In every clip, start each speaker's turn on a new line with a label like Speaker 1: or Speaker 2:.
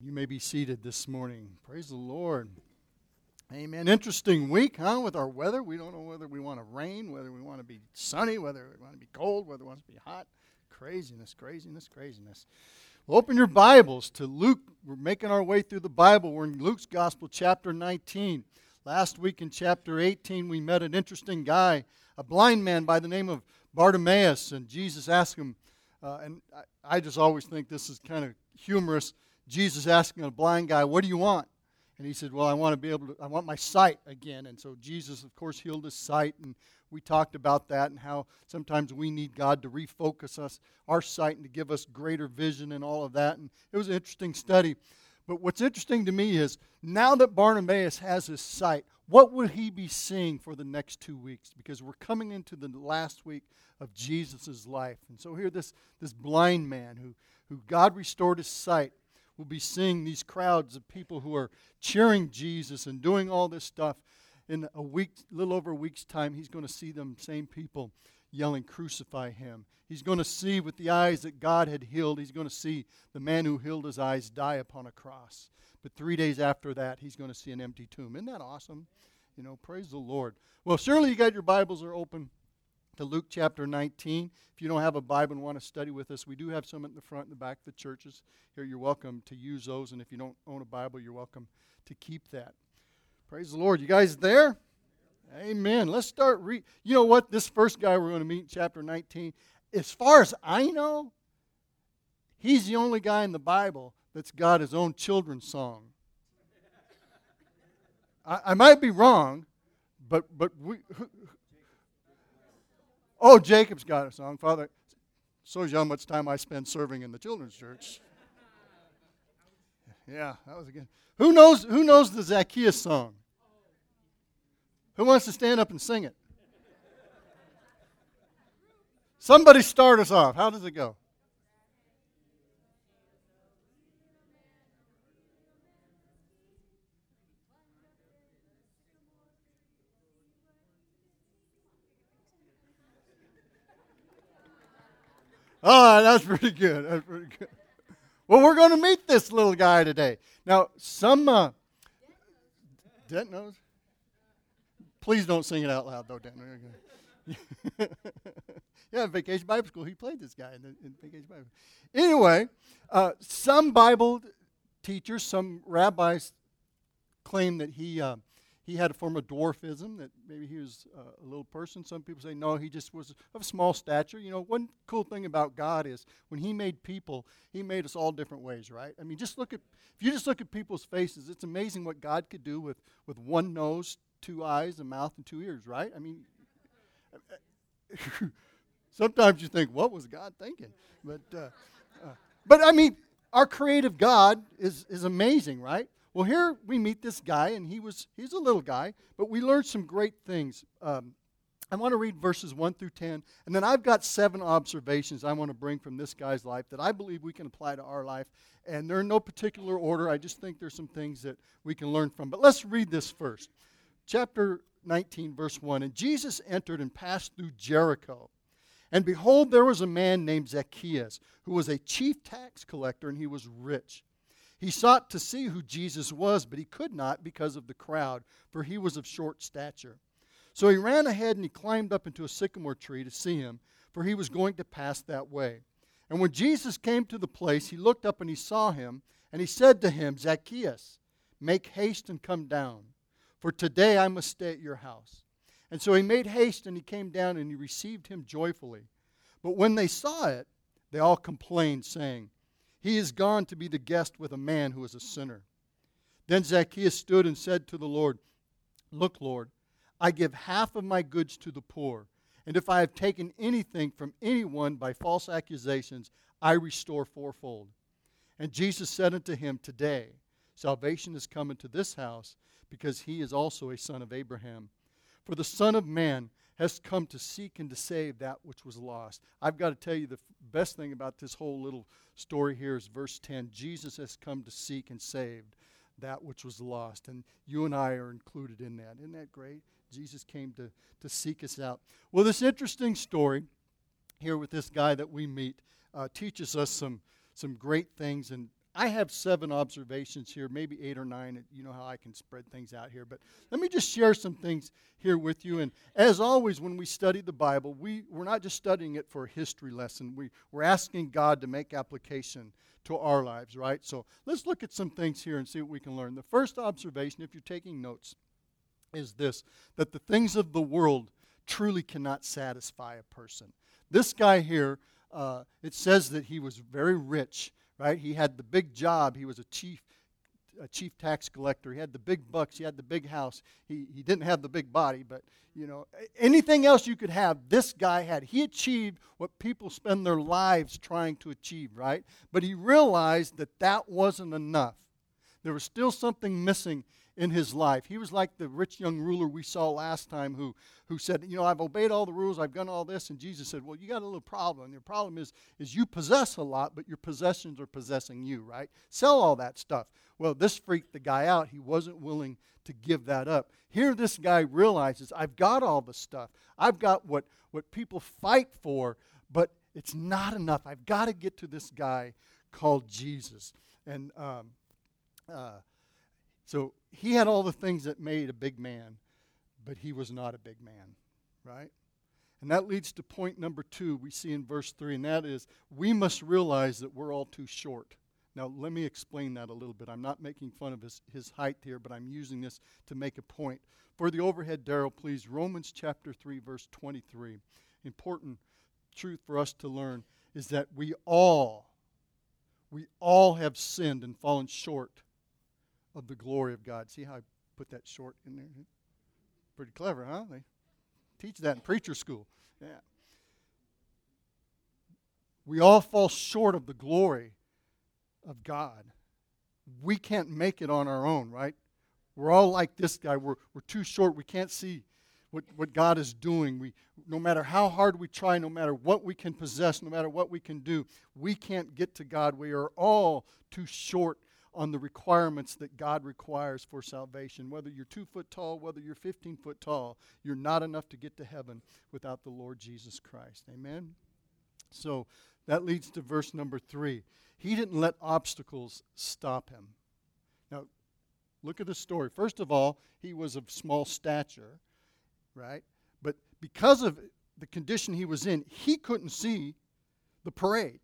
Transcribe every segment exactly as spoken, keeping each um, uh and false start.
Speaker 1: You may be seated this morning. Praise the Lord. Amen. Interesting week, huh, with our weather. We don't know whether we want to rain, whether we want to be sunny, whether we want to be cold, whether we want to be hot. Craziness, craziness, craziness. Well, open your Bibles to Luke. We're making our way through the Bible. We're in Luke's Gospel, chapter nineteen. Last week in chapter eighteen, we met an interesting guy, a blind man by the name of Bartimaeus, and Jesus asked him, uh, and I, I just always think this is kind of humorous, Jesus asking a blind guy, what do you want? And he said, well, I want to be able to, I want my sight again. And so Jesus, of course, healed his sight, and we talked about that and how sometimes we need God to refocus us, our sight, and to give us greater vision and all of that. And it was an interesting study. But what's interesting to me is, now that Bartimaeus has his sight, what would he be seeing for the next two weeks? Because we're coming into the last week of Jesus' life. And so here this, this blind man who, who God restored his sight, we'll be seeing these crowds of people who are cheering Jesus and doing all this stuff. In a week, a little over a week's time, he's going to see them same people yelling, crucify him. He's going to see with the eyes that God had healed, he's going to see the man who healed his eyes die upon a cross. But three days after that, he's going to see an empty tomb. Isn't that awesome? You know, praise the Lord. Well, surely you got your Bibles are open to Luke chapter nineteen. If you don't have a Bible and want to study with us, we do have some at the front and the back of the churches. Here, you're welcome to use those. And if you don't own a Bible, you're welcome to keep that. Praise the Lord. You guys there? Amen. Let's start read. You know what? This first guy we're going to meet in chapter nineteen, as far as I know, he's the only guy in the Bible that's got his own children's song. I, I might be wrong, but but we. Oh, Jacob's got a song. Father, shows you how much time I spend serving in the children's church. Yeah, that was a good. Who knows? Who knows the Zacchaeus song? Who wants to stand up and sing it? Somebody start us off. How does it go? Oh, that's pretty good. That's pretty good. Well, we're going to meet this little guy today. Now, some uh, Dent knows. Please don't sing it out loud, though, Dent. Yeah, in Vacation Bible School, he played this guy in, the, in Vacation Bible. Anyway, uh, some Bible teachers, some rabbis claim that he uh, he had a form of dwarfism, that maybe he was uh, a little person. Some people say, no, he just was of small stature. You know, one cool thing about God is when he made people, he made us all different ways, right? I mean, just look at, if you just look at people's faces, it's amazing what God could do with, with one nose, two eyes, a mouth, and two ears, right? I mean, sometimes you think, what was God thinking? But, uh, uh, but I mean, our creative God is, is amazing, right? Well, here we meet this guy, and he was he's a little guy, but we learned some great things. Um, I want to read verses one through ten, and then I've got seven observations I want to bring from this guy's life that I believe we can apply to our life, and they're in no particular order. I just think there's some things that we can learn from. But let's read this first. Chapter nineteen, verse one, and Jesus entered and passed through Jericho. And behold, there was a man named Zacchaeus, who was a chief tax collector, and he was rich. He sought to see who Jesus was, but he could not because of the crowd, for he was of short stature. So he ran ahead and he climbed up into a sycamore tree to see him, for he was going to pass that way. And when Jesus came to the place, he looked up and he saw him, and he said to him, Zacchaeus, make haste and come down, for today I must stay at your house. And so he made haste and he came down and he received him joyfully. But when they saw it, they all complained, saying, he is gone to be the guest with a man who is a sinner. Then Zacchaeus stood and said to the Lord, look, Lord, I give half of my goods to the poor, and if I have taken anything from anyone by false accusations, I restore fourfold. And Jesus said unto him, today salvation is come into this house, because he is also a son of Abraham. For the Son of Man has come to seek and to save that which was lost. I've got to tell you, the f- best thing about this whole little story here is verse ten. Jesus has come to seek and save that which was lost. And you and I are included in that. Isn't that great? Jesus came to, to seek us out. Well, this interesting story here with this guy that we meet uh, teaches us some, some great things. And I have seven observations here, maybe eight or nine. You know how I can spread things out here. But let me just share some things here with you. And as always, when we study the Bible, we, we're not just studying it for a history lesson. We, we're asking God to make application to our lives, right? So let's look at some things here and see what we can learn. The first observation, if you're taking notes, is this, that the things of the world truly cannot satisfy a person. This guy here, uh, it says that he was very rich, right? He had the big job. He was a chief a chief tax collector. He had the big bucks. He had the big house. He he didn't have the big body, but, you know, anything else you could have, this guy had. He achieved what people spend their lives trying to achieve, right? But he realized that that wasn't enough. There was still something missing in his life. He was like the rich young ruler we saw last time who, who said, you know, I've obeyed all the rules, I've done all this, and Jesus said, well, you got a little problem. Your problem is, is you possess a lot, but your possessions are possessing you, right? Sell all that stuff. Well, this freaked the guy out. He wasn't willing to give that up. Here this guy realizes, I've got all the stuff. I've got what, what people fight for, but it's not enough. I've got to get to this guy called Jesus. And um, uh, so he had all the things that made a big man, but he was not a big man, right? And that leads to point number two we see in verse three, and that is we must realize that we're all too short. Now, let me explain that a little bit. I'm not making fun of his, his height here, but I'm using this to make a point. For the overhead, Daryl, please, Romans chapter three, verse twenty-three. Important truth for us to learn is that we all, we all have sinned and fallen short of the glory of God. See how I put that short in there? Pretty clever, huh? They teach that in preacher school. Yeah. We all fall short of the glory of God. We can't make it on our own, right? We're all like this guy. We're, we're too short. We can't see what, what God is doing. We, no matter how hard we try, no matter what we can possess, no matter what we can do, we can't get to God. We are all too short on the requirements that God requires for salvation. Whether you're two foot tall, whether you're fifteen foot tall, you're not enough to get to heaven without the Lord Jesus Christ. Amen? So that leads to verse number three. He didn't let obstacles stop him. Now, look at the story. First of all, he was of small stature, right? But because of the condition he was in, he couldn't see the parade.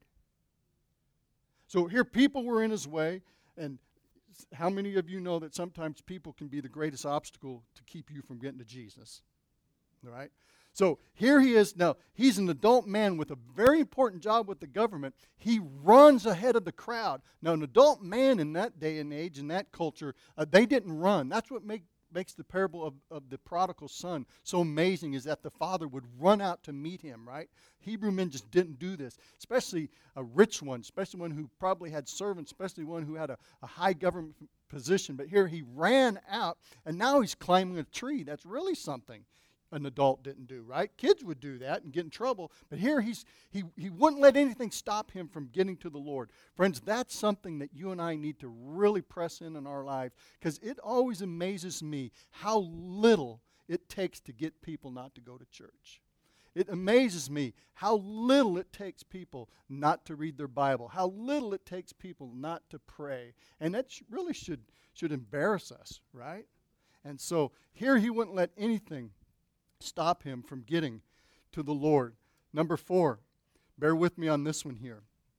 Speaker 1: So here people were in his way, and how many of you know that sometimes people can be the greatest obstacle to keep you from getting to Jesus? All right? So here he is. Now, he's an adult man with a very important job with the government. He runs ahead of the crowd. Now, an adult man in that day and age, in that culture, uh, they didn't run. That's what make, makes the parable of, of the prodigal son so amazing, is that the father would run out to meet him, right? Hebrew men just didn't do this, especially a rich one, especially one who probably had servants, especially one who had a, a high government position. But here he ran out, and now he's climbing a tree. That's really something an adult didn't do, right? Kids would do that and get in trouble, but here he's he he wouldn't let anything stop him from getting to the Lord. Friends, that's something that you and I need to really press in in our lives, because it always amazes me how little it takes to get people not to go to church. It amazes me how little it takes people not to read their Bible, how little it takes people not to pray, and that sh- really should should embarrass us, right? And so here he wouldn't let anything stop him from getting to the Lord. Number four, bear with me on this one here.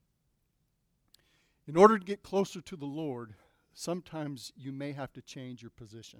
Speaker 1: In order to get closer to the Lord, sometimes you may have to change your position.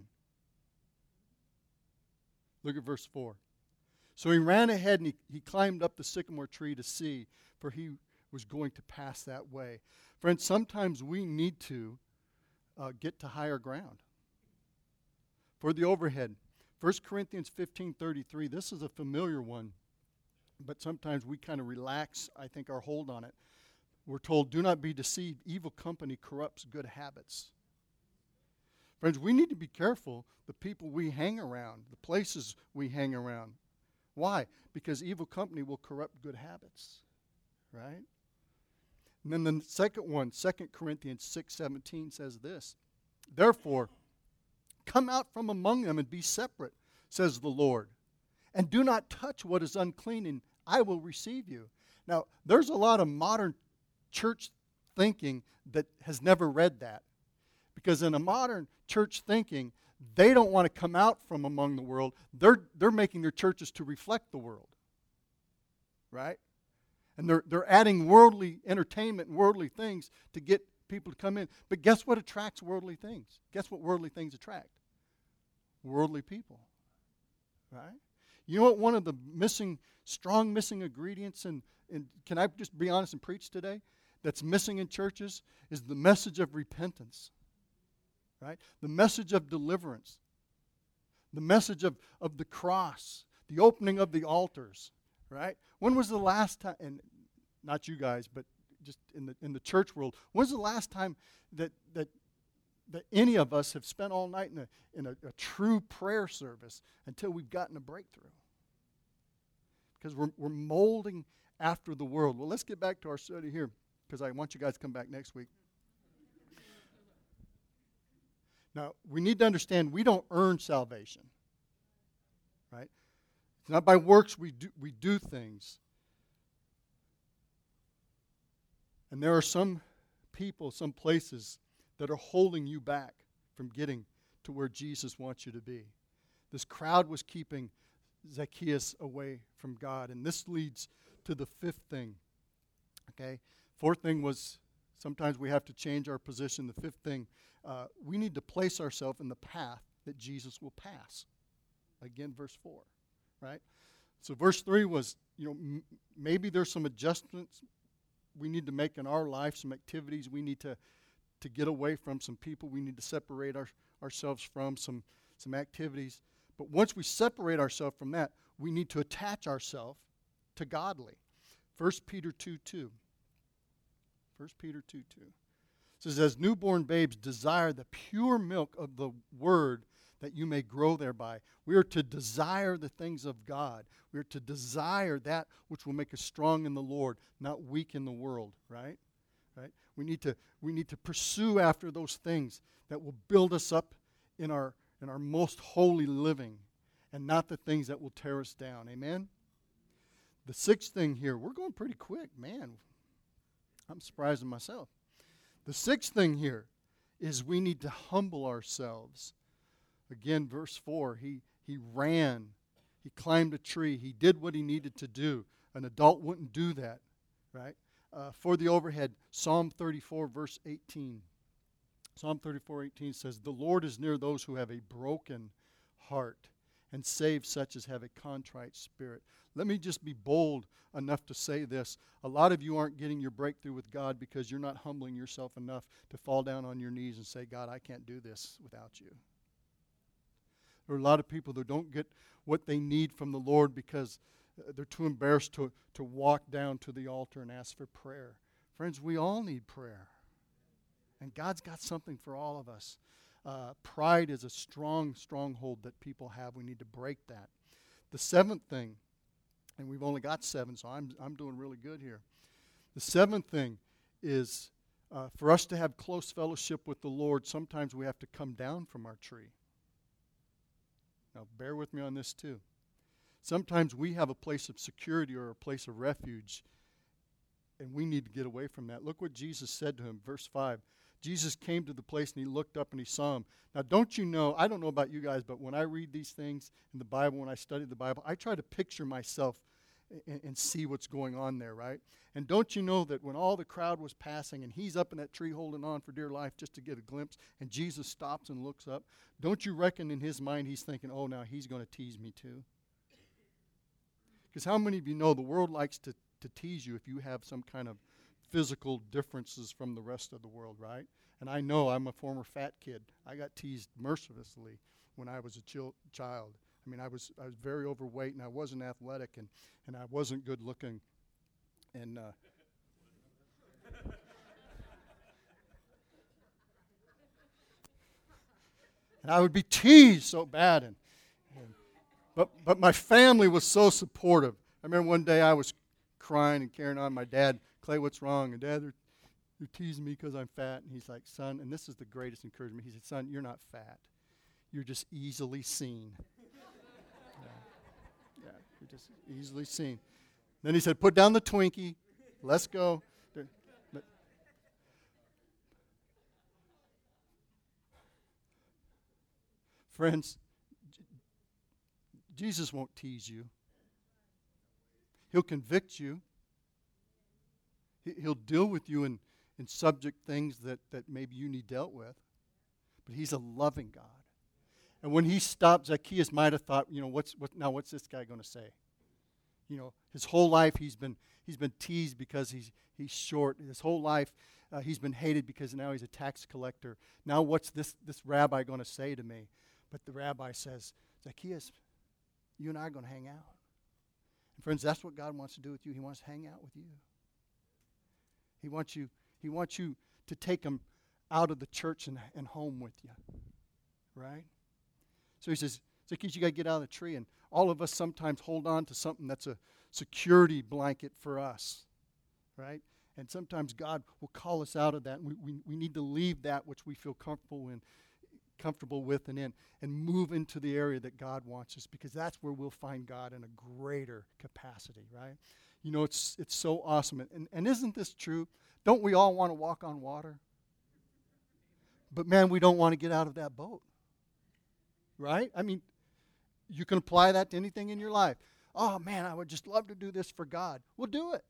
Speaker 1: Look at verse four. So he ran ahead and he, he climbed up the sycamore tree to see, for he was going to pass that way. Friends, sometimes we need to uh, get to higher ground. For the overhead, First Corinthians fifteen thirty-three, this is a familiar one, but sometimes we kind of relax, I think, our hold on it. We're told, do not be deceived. Evil company corrupts good habits. Friends, we need to be careful the people we hang around, the places we hang around. Why? Because evil company will corrupt good habits, right? And then the second one, Second Corinthians six seventeen says this, therefore, come out from among them and be separate, says the Lord, and do not touch what is unclean, and I will receive you. Now, there's a lot of modern church thinking that has never read that. Because in a modern church thinking, they don't want to come out from among the world. They're, they're making their churches to reflect the world. Right? And they're, they're adding worldly entertainment and worldly things to get people to come in. But guess what attracts worldly things? Guess what worldly things attract? Worldly people. Right? You know what one of the missing, strong missing ingredients, and can I just be honest and preach today, that's missing in churches is the message of repentance. Right? The message of deliverance. The message of, of the cross. The opening of the altars. Right? When was the last time, and not you guys, but just in the in the church world, when's the last time that that that any of us have spent all night in a in a, a true prayer service until we've gotten a breakthrough? Because we're we're molding after the world. Well, let's get back to our study here, because I want you guys to come back next week. Now, we need to understand we don't earn salvation. Right? It's not by works we do we do things. And there are some people, some places that are holding you back from getting to where Jesus wants you to be. This crowd was keeping Zacchaeus away from God. And this leads to the fifth thing. Okay? Fourth thing was sometimes we have to change our position. The fifth thing, uh, we need to place ourselves in the path that Jesus will pass. Again, verse four. Right? So verse three was, you know, m- maybe there's some adjustments we need to make in our life, some activities we need to, to get away from, some people we need to separate our, ourselves from, some, some activities. But once we separate ourselves from that, we need to attach ourselves to godly. First Peter two two. First Peter two two. It says, as newborn babes desire the pure milk of the word that you may grow thereby. We are to desire the things of God. We are to desire that which will make us strong in the Lord, not weak in the world, right? Right? We need to we need to pursue after those things that will build us up in our in our most holy living, and not the things that will tear us down. Amen? The sixth thing here, we're going pretty quick, man. I'm surprised at myself. The sixth thing here is we need to humble ourselves. Again, verse four, he, he ran. He climbed a tree. He did what he needed to do. An adult wouldn't do that, right? Uh, for the overhead, Psalm thirty-four, verse eighteen. Psalm thirty-four, eighteen says, the Lord is near those who have a broken heart and saves such as have a contrite spirit. Let me just be bold enough to say this. A lot of you aren't getting your breakthrough with God because you're not humbling yourself enough to fall down on your knees and say, God, I can't do this without you. There are a lot of people that don't get what they need from the Lord because they're too embarrassed to, to walk down to the altar and ask for prayer. Friends, we all need prayer. And God's got something for all of us. Uh, pride is a strong stronghold that people have. We need to break that. The seventh thing, and we've only got seven, so I'm, I'm doing really good here. The seventh thing is uh, for us to have close fellowship with the Lord, sometimes we have to come down from our tree. Now, bear with me on this too. Sometimes we have a place of security or a place of refuge, and we need to get away from that. Look what Jesus said to him, verse five. Jesus came to the place, and he looked up, and he saw him. Now, don't you know, I don't know about you guys, but when I read these things in the Bible, when I study the Bible, I try to picture myself and, and see what's going on there, right? And don't you know that when all the crowd was passing, and he's up in that tree holding on for dear life just to get a glimpse, and Jesus stops and looks up, don't you reckon in his mind he's thinking, oh, now he's going to tease me too? Because how many of you know the world likes to, to tease you if you have some kind of physical differences from the rest of the world, right? And I know I'm a former fat kid. I got teased mercilessly when I was a chil- child. I mean, I was I was very overweight, and I wasn't athletic, and, and I wasn't good looking. And uh, and I would be teased so bad. And, and but but my family was so supportive. I remember one day I was crying and carrying on. My dad, Clay, what's wrong? And Dad, they're, they're teasing me because I'm fat. And he's like, son, and this is the greatest encouragement. He said, son, you're not fat. You're just easily seen. yeah. yeah, you're just easily seen. Then he said, put down the Twinkie. Let's go. Friends, J- Jesus won't tease you. He'll convict you. He- He'll deal with you in, in subject things that, that maybe you need dealt with. But he's a loving God. And when he stopped, Zacchaeus might have thought, you know, what's what now what's this guy going to say? You know, his whole life he's been he's been teased because he's he's short. His whole life uh, he's been hated because now he's a tax collector. Now what's this this rabbi going to say to me? But the rabbi says, Zacchaeus, you and I are going to hang out. And friends, that's what God wants to do with you. He wants to hang out with you. He wants you he wants you to take him out of the church and, and home with you. Right? So he says, Zacchaeus, you got to get out of the tree. And all of us sometimes hold on to something that's a security blanket for us, right? And sometimes God will call us out of that. And we, we, we need to leave that which we feel comfortable in, comfortable with and in, and move into the area that God wants us, because that's where we'll find God in a greater capacity, right? You know, it's it's so awesome. And, and isn't this true? Don't we all want to walk on water? But man, we don't want to get out of that boat. Right? I mean, you can apply that to anything in your life. Oh, man, I would just love to do this for God. Well, do it.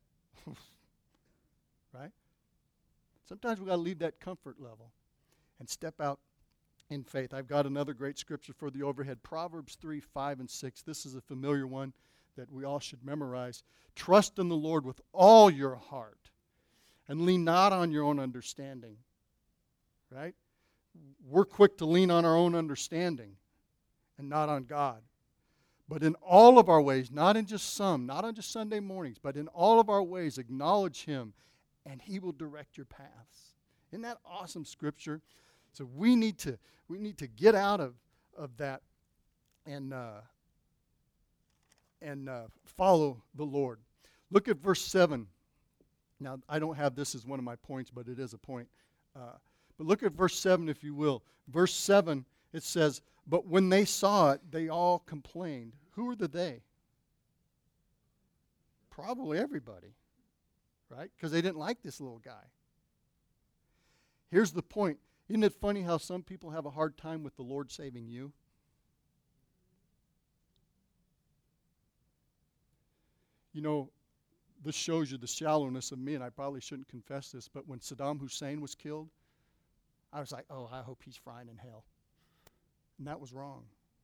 Speaker 1: Right? Sometimes we've got to leave that comfort level and step out in faith. I've got another great scripture for the overhead. Proverbs three, five, and six. This is a familiar one that we all should memorize. Trust in the Lord with all your heart and lean not on your own understanding. Right? We're quick to lean on our own understanding and not on God. But in all of our ways, not in just some, not on just Sunday mornings, but in all of our ways, acknowledge him, and he will direct your paths. Isn't that awesome scripture? So we need to we need to get out of, of that and uh, and uh, follow the Lord. Look at verse seven. Now, I don't have this as one of my points, but it is a point. Uh, but look at verse seven, if you will. Verse seven, it says, but when they saw it, they all complained. Who are the they? Probably everybody, right? Because they didn't like this little guy. Here's the point. Isn't it funny how some people have a hard time with the Lord saving you? You know, this shows you the shallowness of me, and I probably shouldn't confess this, but when Saddam Hussein was killed, I was like, oh, I hope he's frying in hell. And that was wrong.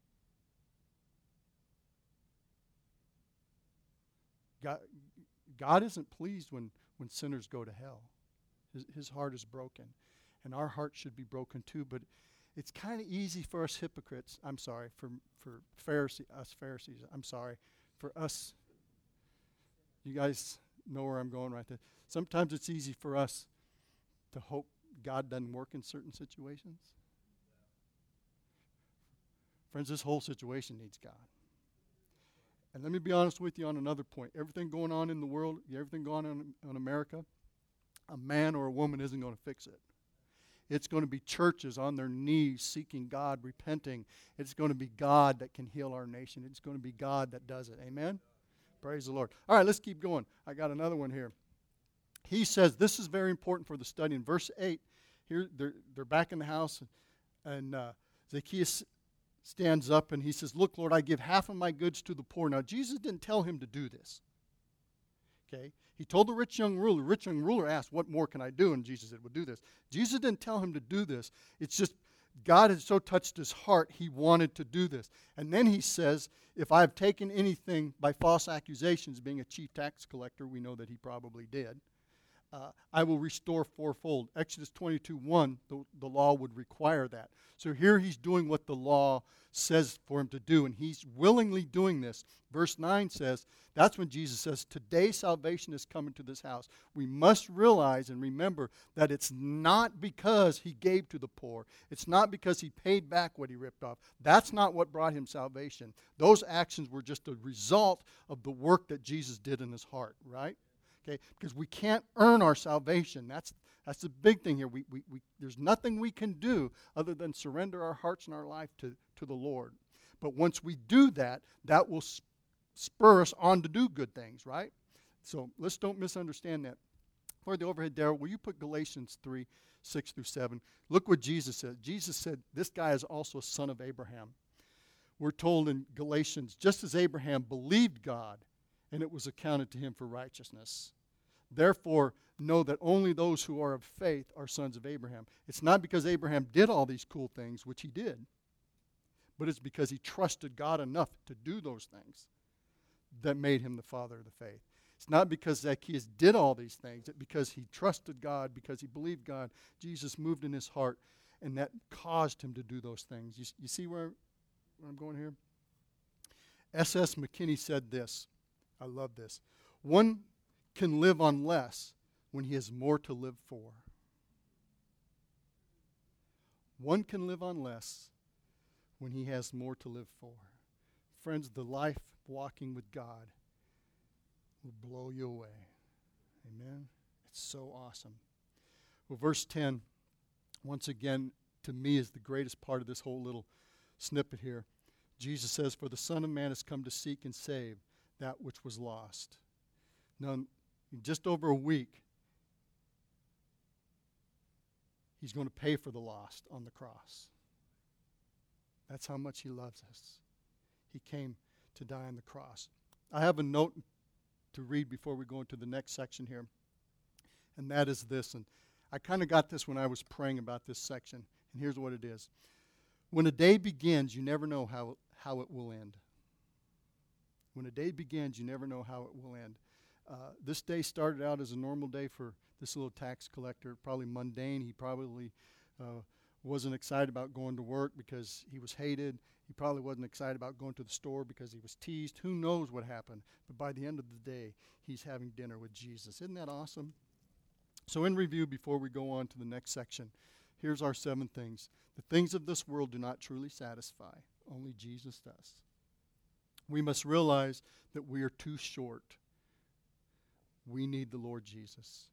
Speaker 1: God, God isn't pleased when, when sinners go to hell. His, his heart is broken. And our heart should be broken too, but it's kind of easy for us hypocrites, I'm sorry, for, for Pharisee, us Pharisees, I'm sorry, for us, you guys know where I'm going right there. Sometimes it's easy for us to hope God doesn't work in certain situations. Friends, this whole situation needs God. And let me be honest with you on another point. Everything going on in the world, everything going on in America, a man or a woman isn't going to fix it. It's going to be churches on their knees seeking God, repenting. It's going to be God that can heal our nation. It's going to be God that does it. Amen? Praise the Lord. All right, let's keep going. I got another one here. He says, this is very important for the study. In verse eight, here they're, they're back in the house, and, and uh, Zacchaeus stands up and he says, look, Lord, I give half of my goods to the poor. Now, Jesus didn't tell him to do this. Okay? He told the rich young ruler. The rich young ruler asked, what more can I do? And Jesus said, well, do this. Jesus didn't tell him to do this. It's just God had so touched his heart, he wanted to do this. And then he says, if I have taken anything by false accusations, being a chief tax collector, we know that he probably did, Uh, I will restore fourfold. Exodus twenty-two one, the, the law would require that. So here he's doing what the law says for him to do, and he's willingly doing this. Verse nine says, that's when Jesus says, today salvation is coming to this house. We must realize and remember that it's not because he gave to the poor. It's not because he paid back what he ripped off. That's not what brought him salvation. Those actions were just a result of the work that Jesus did in his heart, right? Okay, because we can't earn our salvation. That's that's the big thing here. We, we, we, there's nothing we can do other than surrender our hearts and our life to, to the Lord. But once we do that, that will spur us on to do good things, right? So let's don't misunderstand that. For the overhead, Darrell, will you put Galatians three six through seven. Look what Jesus said. Jesus said, this guy is also a son of Abraham. We're told in Galatians, just as Abraham believed God, and it was accounted to him for righteousness. Therefore, know that only those who are of faith are sons of Abraham. It's not because Abraham did all these cool things, which he did, but it's because he trusted God enough to do those things that made him the father of the faith. It's not because Zacchaeus did all these things. It's because he trusted God, because he believed God. Jesus moved in his heart, and that caused him to do those things. You, you see where, where I'm going here? S S McKinney said this. I love this. One can live on less when he has more to live for. One can live on less when he has more to live for. Friends, the life walking with God will blow you away. Amen? It's so awesome. Well, verse ten, once again, to me is the greatest part of this whole little snippet here. Jesus says, for the Son of Man has come to seek and save that which was lost. Now, in just over a week, he's going to pay for the lost on the cross. That's how much he loves us. He came to die on the cross. I have a note to read before we go into the next section here, and that is this. And I kind of got this when I was praying about this section, and here's what it is. When a day begins, you never know how, how it will end. When a day begins, you never know how it will end. Uh, this day started out as a normal day for this little tax collector, probably mundane. He probably uh, wasn't excited about going to work because he was hated. He probably wasn't excited about going to the store because he was teased. Who knows what happened? But by the end of the day, he's having dinner with Jesus. Isn't that awesome? So in review, before we go on to the next section, here's our seven things. The things of this world do not truly satisfy. Only Jesus does. We must realize that we are too short. We need the Lord Jesus.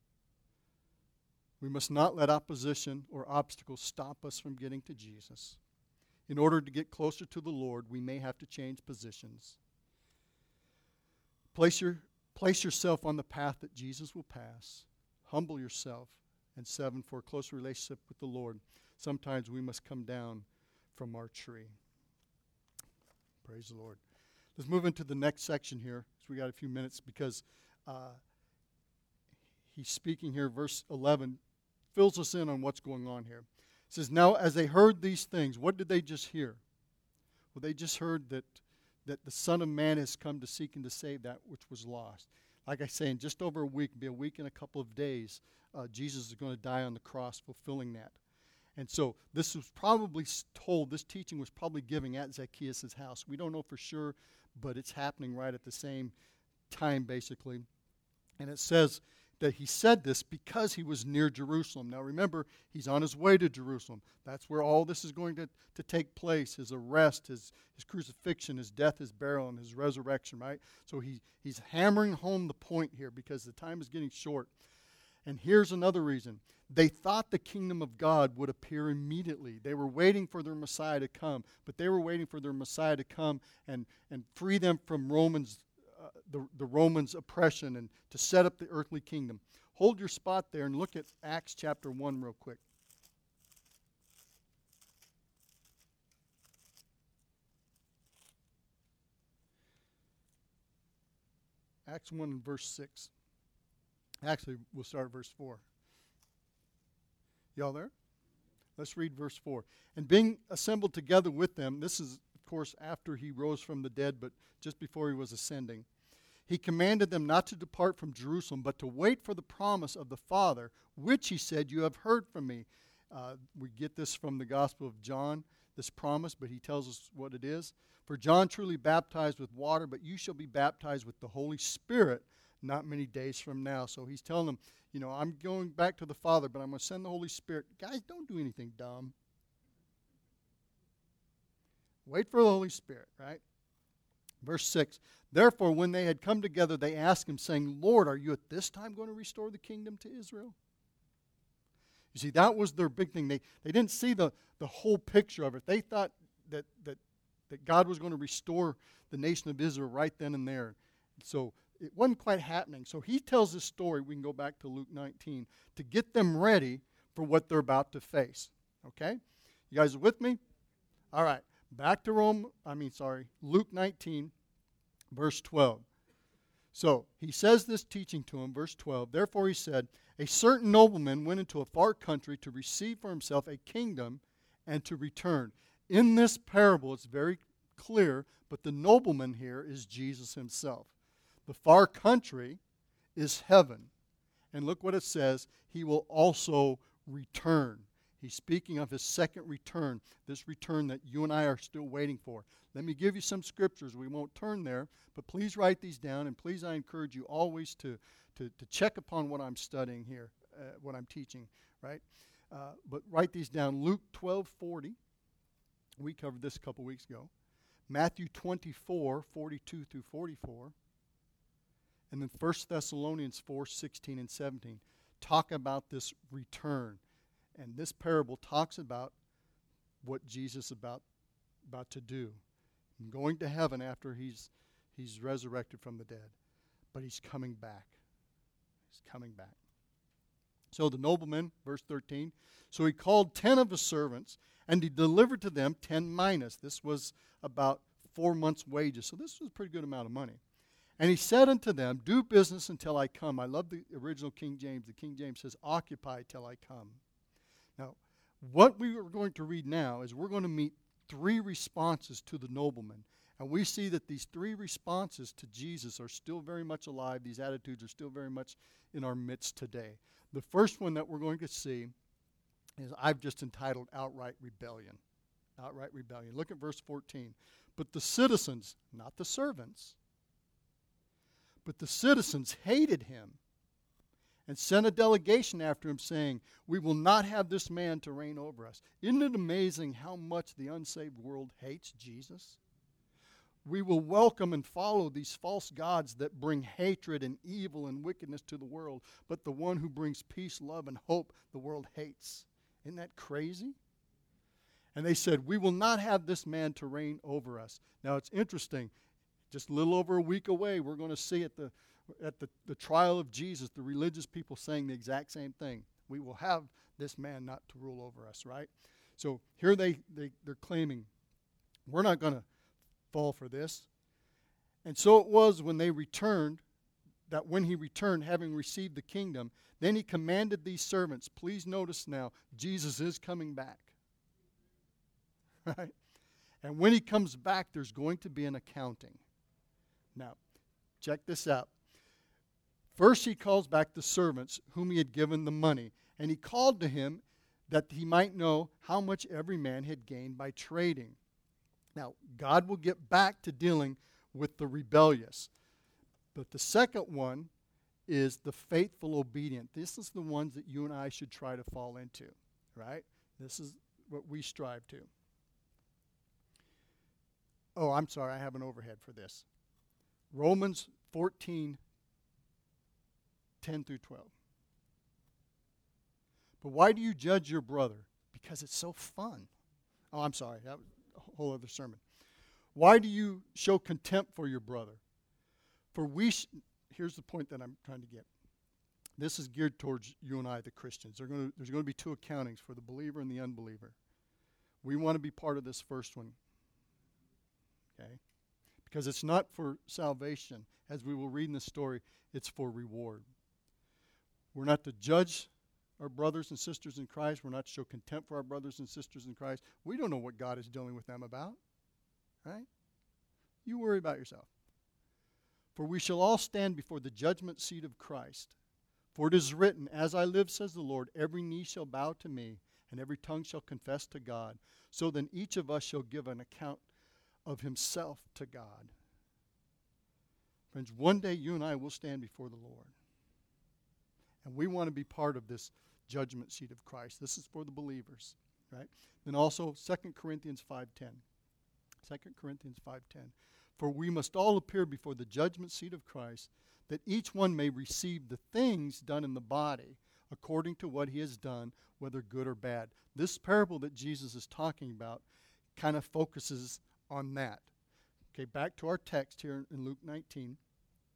Speaker 1: We must not let opposition or obstacles stop us from getting to Jesus. In order to get closer to the Lord, we may have to change positions. Place, your, place yourself on the path that Jesus will pass. Humble yourself. And seven, for a close relationship with the Lord, sometimes we must come down from our tree. Praise the Lord. Let's move into the next section here, because we got a few minutes, because uh, he's speaking here, verse eleven, fills us in on what's going on here. It says, now as they heard these things, what did they just hear? Well, they just heard that, that the Son of Man has come to seek and to save that which was lost. Like I say, in just over a week, be a week and a couple of days, uh, Jesus is going to die on the cross, fulfilling that. And so this was probably told, this teaching was probably given at Zacchaeus' house. We don't know for sure, but it's happening right at the same time, basically. And it says that he said this because he was near Jerusalem. Now remember, he's on his way to Jerusalem. That's where all this is going to, to take place, his arrest, his, his crucifixion, his death, his burial, and his resurrection, right? So he, he's hammering home the point here because the time is getting short. And here's another reason. They thought the kingdom of God would appear immediately. They were waiting for their Messiah to come, but they were waiting for their Messiah to come and, and free them from Romans, uh, the, the Romans' oppression and to set up the earthly kingdom. Hold your spot there and look at Acts chapter one real quick. Acts one and verse six. Actually, we'll start at verse four. Y'all there? Let's read verse four. And being assembled together with them, this is, of course, after he rose from the dead, but just before he was ascending, he commanded them not to depart from Jerusalem, but to wait for the promise of the Father, which he said, you have heard from me. Uh, we get this from the Gospel of John, this promise, but he tells us what it is. For John truly baptized with water, but you shall be baptized with the Holy Spirit not many days from now. So he's telling them, you know, I'm going back to the Father, but I'm going to send the Holy Spirit. Guys, don't do anything dumb. Wait for the Holy Spirit, right? Verse six, therefore, when they had come together, they asked him, saying, Lord, are you at this time going to restore the kingdom to Israel? You see, that was their big thing. They they didn't see the, the whole picture of it. They thought that, that, that God was going to restore the nation of Israel right then and there. So it wasn't quite happening. So he tells this story, we can go back to Luke nineteen, to get them ready for what they're about to face. Okay? You guys are with me? All right. Back to Rome, I mean, sorry, Luke nineteen, verse twelve. So he says this teaching to him, verse twelve. Therefore he said, a certain nobleman went into a far country to receive for himself a kingdom and to return. In this parable, it's very clear, but the nobleman here is Jesus himself. The far country is heaven. And look what it says, he will also return. He's speaking of his second return, this return that you and I are still waiting for. Let me give you some scriptures. We won't turn there, but please write these down, and please I encourage you always to, to, to check upon what I'm studying here, uh, what I'm teaching, right? Uh, but write these down. Luke twelve forty. We covered this a couple weeks ago. Matthew twenty-four, forty-two through forty-four. And then First Thessalonians four, sixteen and seventeen. Talk about this return. And this parable talks about what Jesus is about, about to do. Going to heaven after he's, he's resurrected from the dead. But he's coming back. He's coming back. So the nobleman, verse thirteen, so he called ten of his servants, and he delivered to them ten minas. This was about four months' wages. So this was a pretty good amount of money. And he said unto them, do business until I come. I love the original King James. The King James says, occupy till I come. Now, what we are going to read now is we're going to meet three responses to the nobleman. And we see that these three responses to Jesus are still very much alive. These attitudes are still very much in our midst today. The first one that we're going to see is I've just entitled outright rebellion. Outright rebellion. Look at verse fourteen. But the citizens, not the servants, but the citizens hated him and sent a delegation after him saying, we will not have this man to reign over us. Isn't it amazing how much the unsaved world hates Jesus? We will welcome and follow these false gods that bring hatred and evil and wickedness to the world, but the one who brings peace, love, and hope the world hates. Isn't that crazy? And they said, we will not have this man to reign over us. Now it's interesting. Just a little over a week away, we're going to see at the at the, the trial of Jesus, the religious people saying the exact same thing. We will have this man not to rule over us, right? So here they, they, they're claiming, we're not going to fall for this. And so it was when they returned, that when he returned, having received the kingdom, then he commanded these servants, please notice now, Jesus is coming back. Right? And when he comes back, there's going to be an accounting. Now, check this out. First he calls back the servants whom he had given the money, and he called to him that he might know how much every man had gained by trading. Now, God will get back to dealing with the rebellious. But the second one is the faithful obedient. This is the ones that you and I should try to fall into, right? This is what we strive to. Oh, I'm sorry, I have an overhead for this. Romans fourteen, ten through twelve. But why do you judge your brother? Because it's so fun. Oh, I'm sorry, that was a whole other sermon. Why do you show contempt for your brother? For we, sh- here's the point that I'm trying to get. This is geared towards you and I, the Christians. There's going to, there's going to be two accountings for the believer and the unbeliever. We want to be part of this first one. Okay? Because it's not for salvation. As we will read in the story, it's for reward. We're not to judge our brothers and sisters in Christ. We're not to show contempt for our brothers and sisters in Christ. We don't know what God is dealing with them about. Right? You worry about yourself. For we shall all stand before the judgment seat of Christ. For it is written, as I live, says the Lord, every knee shall bow to me, and every tongue shall confess to God. So then each of us shall give an account of himself to God. Friends, one day you and I will stand before the Lord. And we want to be part of this judgment seat of Christ. This is for the believers, right? Then also Second Corinthians five ten. Second Corinthians five ten. For we must all appear before the judgment seat of Christ, that each one may receive the things done in the body according to what he has done, whether good or bad. This parable that Jesus is talking about kind of focuses on that. Okay, back to our text here in Luke nineteen.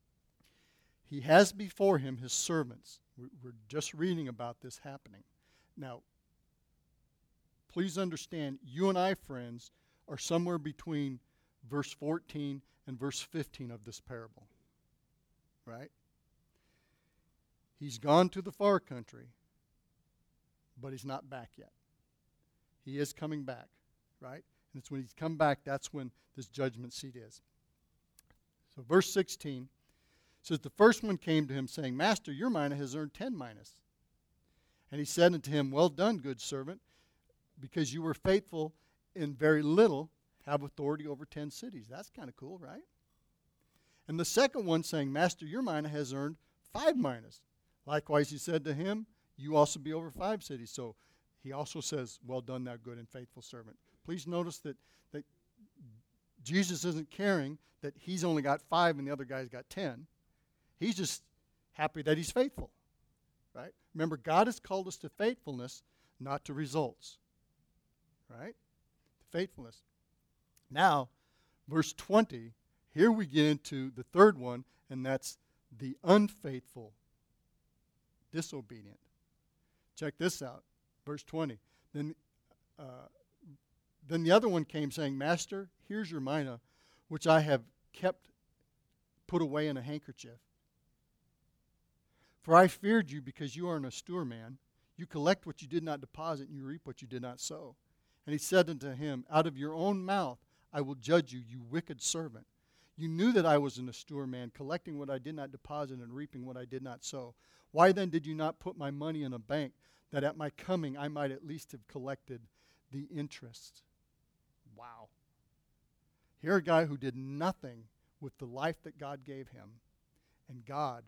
Speaker 1: He has before him his servants. We're just reading about this happening. Now, please understand, you and I, friends, are somewhere between verse fourteen and verse fifteen of this parable. Right? He's gone to the far country, but he's not back yet. He is coming back, right? And it's when he's come back, that's when this judgment seat is. So verse sixteen says, the first one came to him, saying, Master, your mina has earned ten minas. And he said unto him, Well done, good servant, because you were faithful in very little, have authority over ten cities. That's kind of cool, right? And the second one saying, Master, your mina has earned five minas. Likewise, he said to him, You also be over five cities. So he also says, Well done, thou good and faithful servant. Please notice that, that Jesus isn't caring that he's only got five and the other guy's got ten. He's just happy that he's faithful, right? Remember, God has called us to faithfulness, not to results, right? Faithfulness. Now, verse twenty, here we get into the third one, and that's the unfaithful, disobedient. Check this out, verse twenty. Then, uh, then the other one came saying, Master, here's your mina, which I have kept put away in a handkerchief. For I feared you because you are an austere man. You collect what you did not deposit, and you reap what you did not sow. And he said unto him, Out of your own mouth I will judge you, you wicked servant. You knew that I was an austere man, collecting what I did not deposit and reaping what I did not sow. Why then did you not put my money in a bank, that at my coming I might at least have collected the interest? Wow. Here a guy who did nothing with the life that God gave him, and God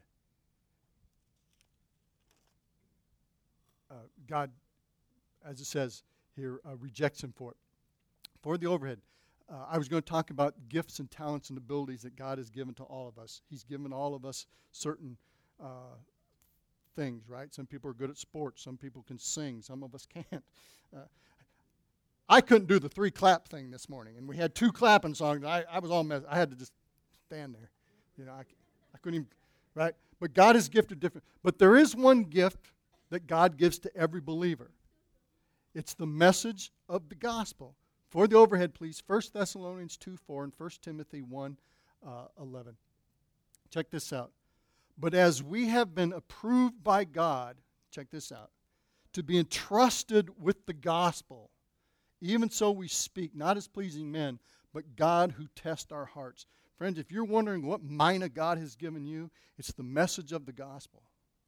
Speaker 1: Uh, God, as it says here, uh, rejects him for it. For the overhead, uh, I was going to talk about gifts and talents and abilities that God has given to all of us. He's given all of us certain uh, things, right? Some people are good at sports. Some people can sing. Some of us can't. Uh, I couldn't do the three clap thing this morning, and we had two clapping songs. I, I was all messed. I had to just stand there. You know, I, I couldn't even, right? But God has gifted different. But there is one gift that God gives to every believer. It's the message of the gospel. For the overhead, please, First Thessalonians two four and First Timothy one eleven. Check this out. But as we have been approved by God, check this out, to be entrusted with the gospel, even so we speak, not as pleasing men, but God who tests our hearts. Friends, if you're wondering what mina God has given you, it's the message of the gospel.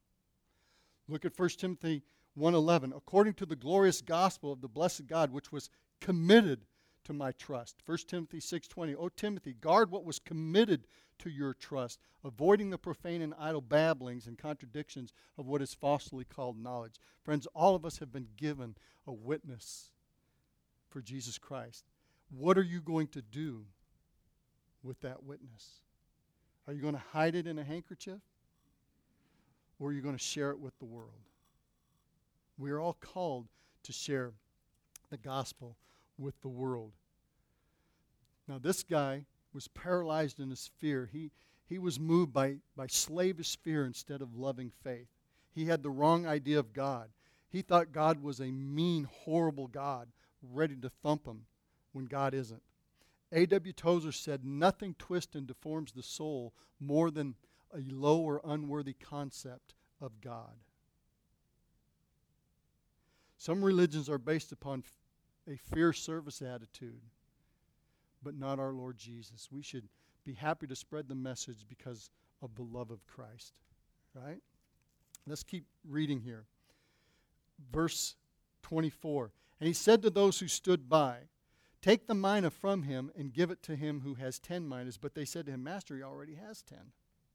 Speaker 1: Look at First Timothy one eleven. According to the glorious gospel of the blessed God, which was committed to my trust. First Timothy six twenty. O Timothy, guard what was committed to your trust, avoiding the profane and idle babblings and contradictions of what is falsely called knowledge. Friends, all of us have been given a witness for Jesus Christ. What are you going to do with that witness? Are you going to hide it in a handkerchief? Or are you going to share it with the world? We are all called to share the gospel with the world. Now, this guy was paralyzed in his fear. He, he was moved by, by slavish fear instead of loving faith. He had the wrong idea of God. He thought God was a mean, horrible God, ready to thump him when God isn't. A W Tozer said, Nothing twists and deforms the soul more than a low or unworthy concept of God. Some religions are based upon f- a fear service attitude, but not our Lord Jesus. We should be happy to spread the message because of the love of Christ, right? Let's keep reading here. Verse twenty-four. And he said to those who stood by, Take the mina from him and give it to him who has ten minas. But they said to him, Master, he already has ten.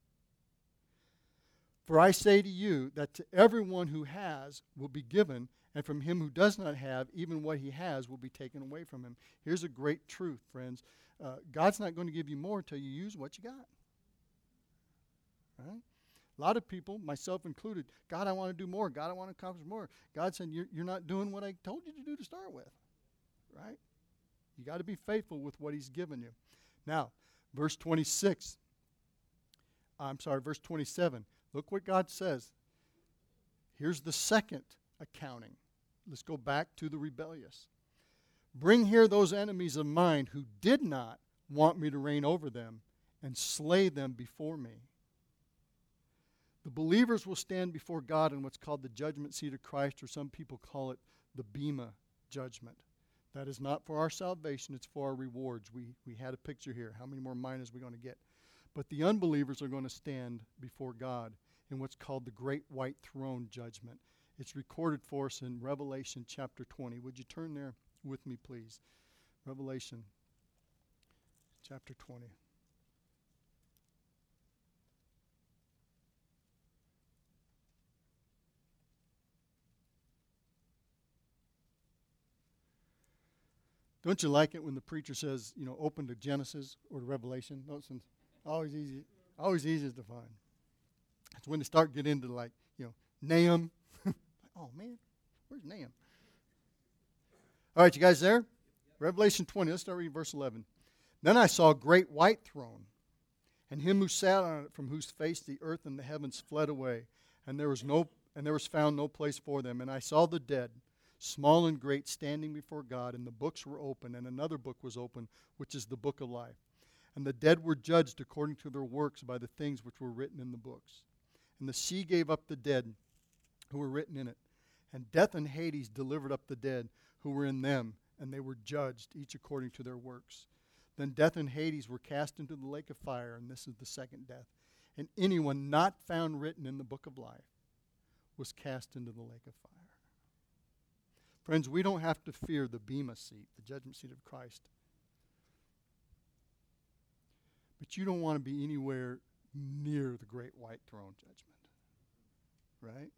Speaker 1: For I say to you that to everyone who has will be given, and from him who does not have, even what he has will be taken away from him. Here's a great truth, friends. Uh, God's not going to give you more until you use what you got. Right? A lot of people, myself included, God, I want to do more. God, I want to accomplish more. God said, you're, you're not doing what I told you to do to start with. Right? You got to be faithful with what he's given you. Now, verse twenty-six. I'm sorry, verse twenty-seven. Look what God says. Here's the second accounting. let's go back to the rebellious. Bring here those enemies of mine who did not want me to reign over them, and slay them before me. The believers will stand before God in what's called the judgment seat of Christ, or some people call it the Bema judgment. That is not for our salvation, it's for our rewards. We, we had a picture here. How many more minas are we going to get? But the unbelievers are going to stand before God in what's called the Great White Throne judgment. It's recorded for us in Revelation chapter twenty. Would you turn there with me, please? Revelation chapter twenty. Don't you like it when the preacher says, you know, open to Genesis or to Revelation? Those ones always easy, always easiest to find. It's when they start getting into like, you know, Nahum. Oh man, where's Nahum? All right, you guys there? Revelation twenty. Let's start reading verse eleven. Then I saw a great white throne, and him who sat on it, from whose face the earth and the heavens fled away, and there was no and there was found no place for them. And I saw the dead, small and great, standing before God, and the books were open, and another book was open, which is the book of life. And the dead were judged according to their works by the things which were written in the books. And the sea gave up the dead who were written in it. And death and Hades delivered up the dead who were in them, and they were judged, each according to their works. Then death and Hades were cast into the lake of fire, and this is the second death. And anyone not found written in the book of life was cast into the lake of fire. Friends, we don't have to fear the Bema seat, the judgment seat of Christ. But you don't want to be anywhere near the great white throne judgment. Right?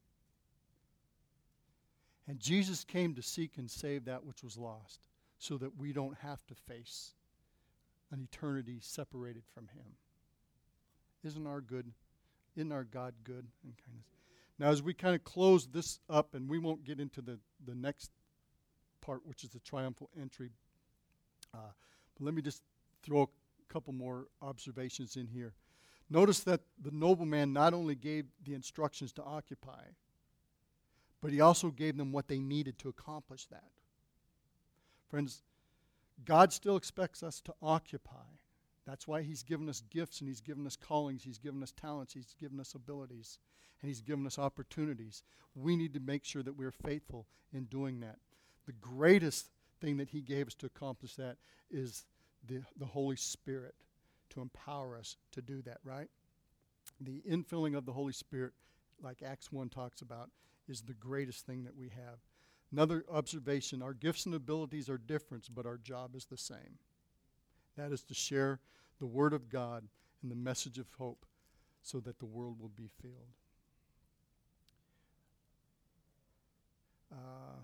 Speaker 1: And Jesus came to seek and save that which was lost, so that we don't have to face an eternity separated from him. Isn't our good, isn't our God good and kindness? Now, as we kind of close this up, and we won't get into the, the next part, which is the triumphal entry, uh, but let me just throw a couple more observations in here. Notice that the nobleman not only gave the instructions to occupy, but he also gave them what they needed to accomplish that. Friends, God still expects us to occupy. That's why he's given us gifts, and he's given us callings, he's given us talents, he's given us abilities, and he's given us opportunities. We need to make sure that we're faithful in doing that. The greatest thing that he gave us to accomplish that is the, the Holy Spirit to empower us to do that, right? The infilling of the Holy Spirit, like Acts one talks about, is the greatest thing that we have. Another observation, our gifts and abilities are different, but our job is the same. That is to share the Word of God and the message of hope so that the world will be filled. Uh,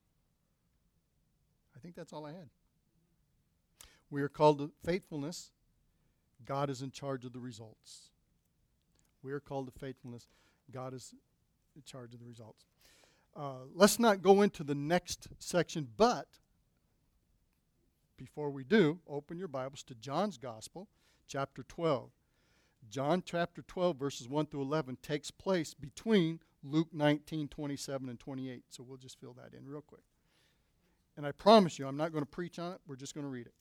Speaker 1: I think that's all I had. We are called to faithfulness. God is in charge of the results. We are called to faithfulness. God is in charge of the results. Uh, let's not go into the next section, but before we do, open your Bibles to John's Gospel, chapter twelve. John chapter twelve, verses one through eleven, takes place between Luke nineteen, twenty-seven, and twenty-eight. So we'll just fill that in real quick. And I promise you, I'm not going to preach on it. We're just going to read it.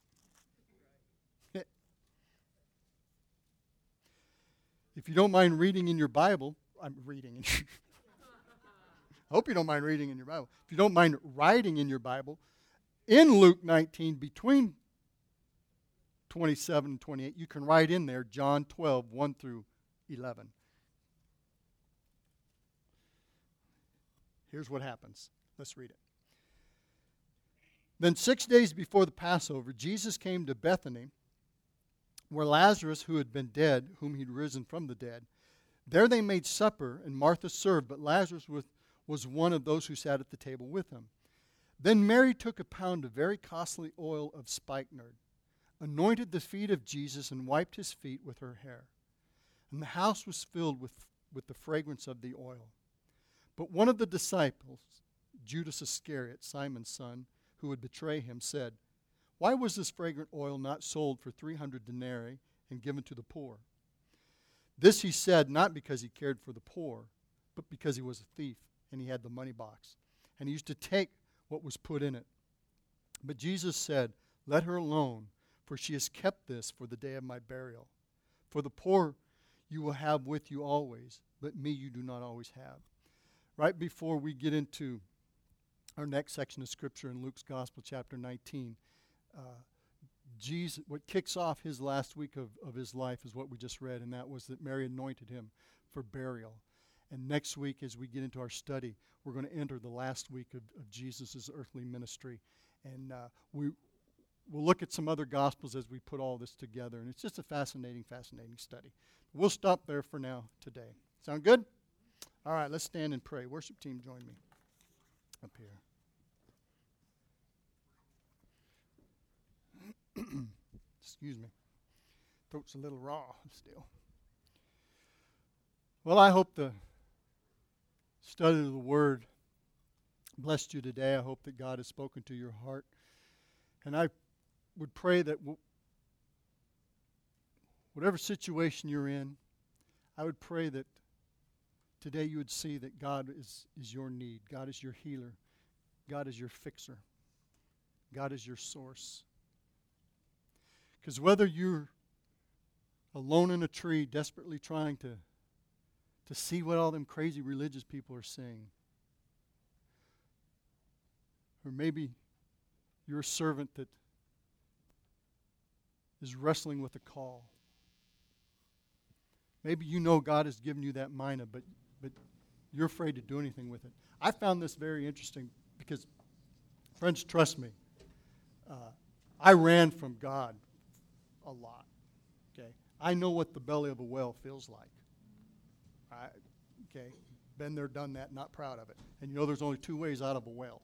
Speaker 1: If you don't mind reading in your Bible, I'm reading. In I hope you don't mind reading in your Bible. If you don't mind writing in your Bible, in Luke nineteen, between twenty-seven and twenty-eight, you can write in there John twelve, one through eleven. Here's what happens. Let's read it. Then six days before the Passover, Jesus came to Bethany, where Lazarus, who had been dead, whom he'd risen from the dead. There they made supper, and Martha served, but Lazarus was, was one of those who sat at the table with him. Then Mary took a pound of very costly oil of spikenard, anointed the feet of Jesus, and wiped his feet with her hair. And the house was filled with, with the fragrance of the oil. But one of the disciples, Judas Iscariot, Simon's son, who would betray him, said, "Why was this fragrant oil not sold for three hundred denarii and given to the poor?" This he said not because he cared for the poor, but because he was a thief and he had the money box. and he used to take what was put in it. But Jesus said, "Let her alone, for she has kept this for the day of my burial. For the poor you will have with you always, but me you do not always have." Right before we get into our next section of Scripture in Luke's Gospel, chapter nineteen, uh, Jesus, what kicks off his last week of, of his life is what we just read, and that was that Mary anointed him for burial. And next week, as we get into our study, we're going to enter the last week of, of Jesus' earthly ministry. And uh, we, we'll look at some other Gospels as we put all this together. And it's just a fascinating, fascinating study. We'll stop there for now today. Sound good? All right, let's stand and pray. Worship team, join me up here. Excuse me. Throat's a little raw still. Well, I hope the study of the Word blessed you today. I hope that God has spoken to your heart. And I would pray that w- whatever situation you're in, I would pray that today you would see that God is, is your need. God is your healer. God is your fixer. God is your source. Because whether you're alone in a tree desperately trying to, to see what all them crazy religious people are saying, or maybe you're a servant that is wrestling with a call. Maybe you know God has given you that mina, but, but you're afraid to do anything with it. I found this very interesting because, friends, trust me, uh, I ran from God a lot. Okay, I know what the belly of a whale feels like. I, okay, been there, done that, not proud of it. And you know there's only two ways out of a whale.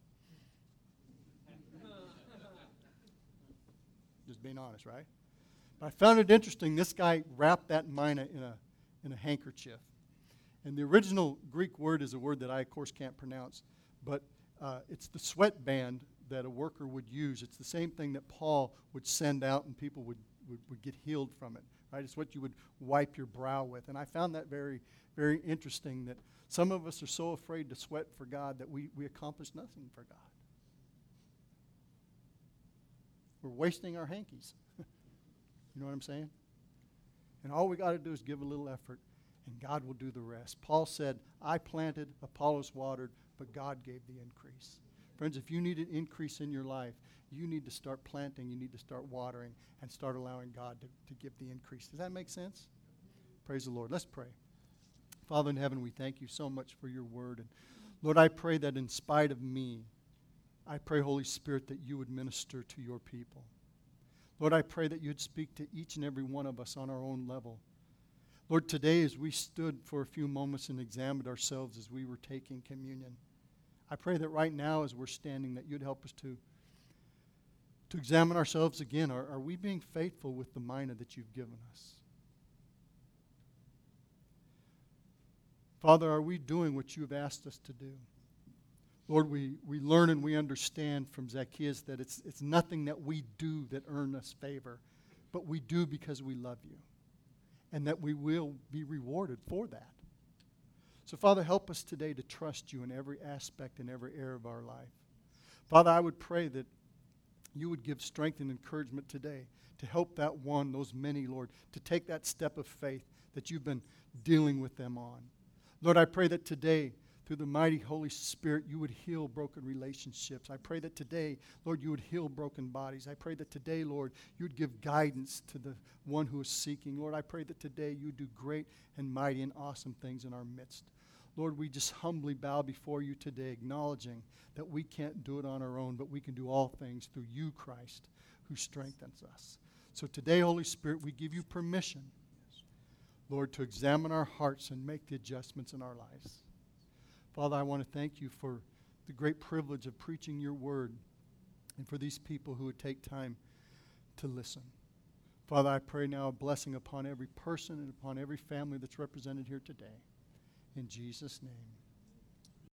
Speaker 1: Just being honest, right? But I found it interesting. This guy wrapped that mina in a in a handkerchief. And the original Greek word is a word that I, of course, can't pronounce. But uh, it's the sweatband that a worker would use. It's the same thing that Paul would send out and people would, would, would get healed from it. Right? It's what you would wipe your brow with. And I found that very, very interesting that some of us are so afraid to sweat for God that we, we accomplish nothing for God. We're wasting our hankies. You know what I'm saying? And all we got to do is give a little effort, and God will do the rest. Paul said, I planted, Apollos watered, but God gave the increase. Friends, if you need an increase in your life, you need to start planting, you need to start watering, and start allowing God to, to give the increase. Does that make sense? Praise the Lord. Let's pray. Father in heaven, we thank you so much for your word. And Lord, I pray that in spite of me, I pray, Holy Spirit, that you would minister to your people. Lord, I pray that you'd speak to each and every one of us on our own level. Lord, today as we stood for a few moments and examined ourselves as we were taking communion, I pray that right now as we're standing that you'd help us to, to examine ourselves again. Are, are we being faithful with the mina that you've given us? Father, are we doing what you have asked us to do? Lord, we, we learn and we understand from Zacchaeus that it's, it's nothing that we do that earn us favor, but we do because we love you, and that we will be rewarded for that. So, Father, help us today to trust you in every aspect and every area of our life. Father, I would pray that you would give strength and encouragement today to help that one, those many, Lord, to take that step of faith that you've been dealing with them on. Lord, I pray that today, through the mighty Holy Spirit, you would heal broken relationships. I pray that today, Lord, you would heal broken bodies. I pray that today, Lord, you would give guidance to the one who is seeking. Lord, I pray that today you would do great and mighty and awesome things in our midst. Lord, we just humbly bow before you today, acknowledging that we can't do it on our own, but we can do all things through you, Christ, who strengthens us. So today, Holy Spirit, we give you permission, Lord, to examine our hearts and make the adjustments in our lives. Father, I want to thank you for the great privilege of preaching your word and for these people who would take time to listen. Father, I pray now a blessing upon every person and upon every family that's represented here today. In Jesus' name.